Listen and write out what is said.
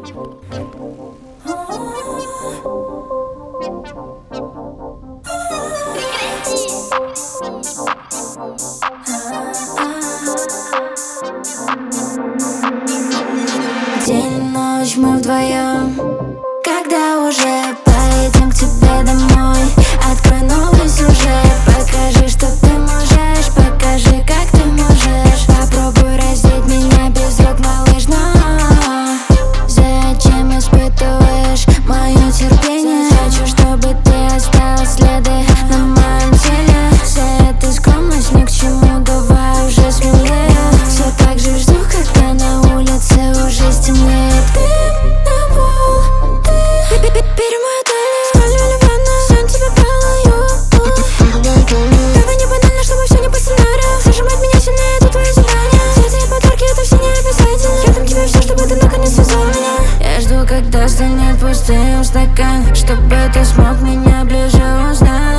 День и ночь мы вдвоем. Когда уже поедем к тебе домой? Открой новый сюжет. Покажи, что ты можешь. Покажи, как ты можешь. Попробуй раздеть меня без рук, малыш, но зачем испытываешь мое терпение? Хочу, чтобы ты оставил следы на моем теле. Вся эта скромность ни к чему, давай уже смелее. Все так же жду, когда на улице уже стемнеет. Ты на пол, ты бери мою талию, спальню или ванну, сон тебе пролаю. Давай не банально, чтобы все не по сценарию. Зажимать меня сильнее, это твое задание. Цветы и подарки, это все не обязательно. Я дам тебе все, чтобы ты наконец связал меня. Я жду, когда станет пустым стакан, чтобы ты смог меня ближе узнать.